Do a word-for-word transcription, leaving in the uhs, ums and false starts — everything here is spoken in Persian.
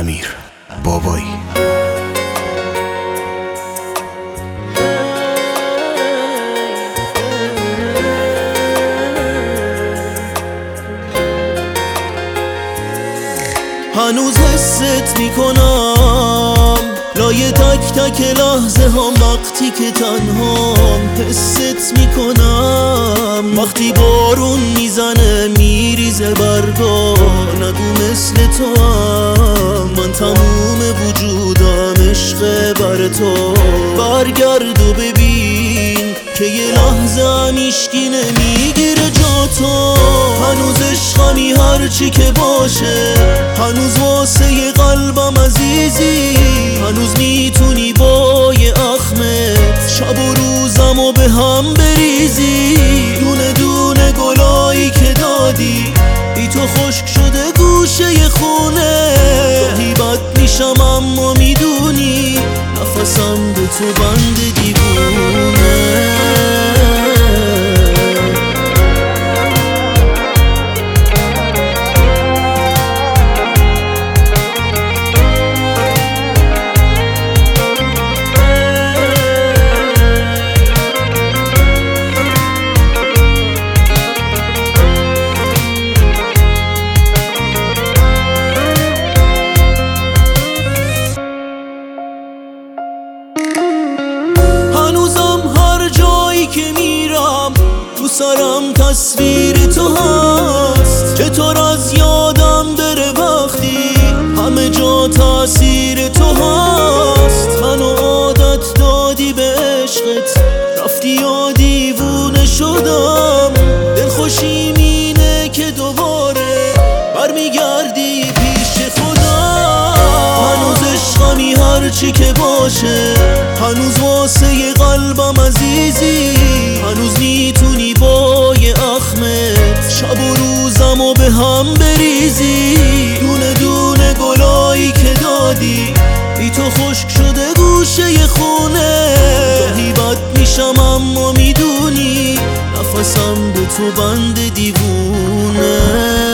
امیر بابایی. هنوز حست میکنم لای تک تک لحظه هم وقتی که تنهام حست میکنم وقتی بارون میزنه میریزه برگا نگو مثل تو هم من تموم وجودم عشق بر تو برگرد و ببین که یه لحظه هم ایشکی نمیگیره جا تو هنوز عشقمی هرچی که باشه هنوز واسه ی قلبم عزیزی هنوز میتونی با یه اخمت شب و روزم و به هم بریزی دونه دونه گلایی که دادی بی تو خشک شده گوشه ی خونه گاهی بد میشم اما میدونی نفسم به تو بند دیوونه که میرم تو سرم تصویر تو هست چطور از یادم بره وقتی همه جا تاثیر تو هست منو عادت دادی به عشقت رفتی یا دیوونه شدم دلخوشیم اینه که دوباره برمیگردی پیش خودم هنوز عشقمی هرچی که باشه هنوز واسه ی قلبم عزیزی هنوز میتونی با یه اخمت شب و روزم و به هم بریزی دونه دونه گلایی که دادی بی تو خشک شده گوشه ی خونه گاهی بد میشم اما میدونی نفسم به تو بند دیوونه